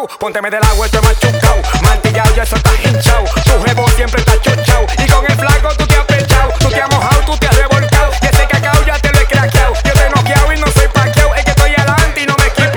buscao. Pónteme del agua, estoy machucao. Martillao, ya eso está hinchao. Tu jevo siempre está chochao. Y con el flaco tú te has pechao. Tú te has mojado, tú te has revolcado. Y ese cacao ya te lo he craqueado. Yo te he noqueado y no soy paqueado. Es que estoy adelante y no me esquipeo.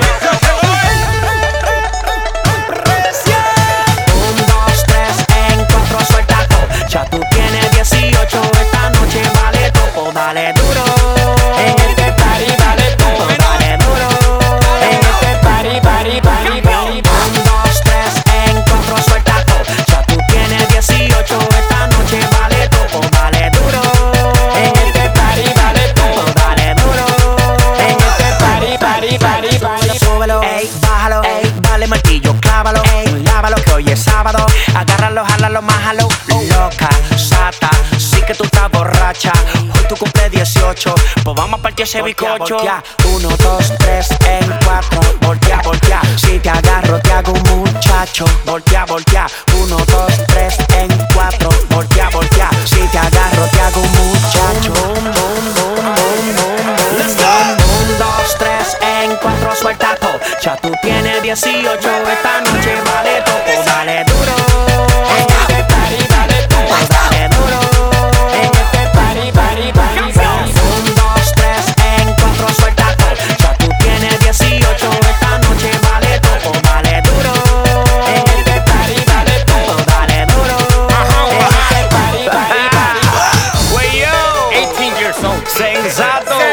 1, 2, 3, en 4 suelta todo. Ya tú tienes 18, esta noche vale todo. Dale duro. En este party vale todo. Dale duro. En este party, party, party, party. 1, 2, 3, en 4 suelta todo. Ya tú tienes 18, esta noche vale todo. Dale duro. En este party vale todo. Dale duro. En este party, party, party, party. Súbelo, ey, bájalo, ey, dale martillo, clávalo, ey, lávalo que hoy es sábado. Agárralo, jálalo, májalo. Loca, sata, sí que tú estás borracha. Hoy tu cumple 18, pues vamos a partir ese bizcocho. 1, 2, 3, en 4, voltea, voltea. Si te agarro te hago un muchacho. Voltea, voltea. 1, 2, 3, en 4, voltea, voltea. Si te agarro te hago un muchacho. Boom, boom, boom, boom, boom, boom. Let's go. 1, 2, 3, en 4 suelta todo. Ya tú tienes 18, esta noche vale todo. Dale duro. En este party vale todo. Dale duro. En este party, party, party, party. 1, 2, 3, en 4 suelta todo. Ya tú tienes 18, esta noche vale todo. Dale duro. En este party vale todo. Dale duro. En este party, party, party. Wey yo, 18 years old. Sensato.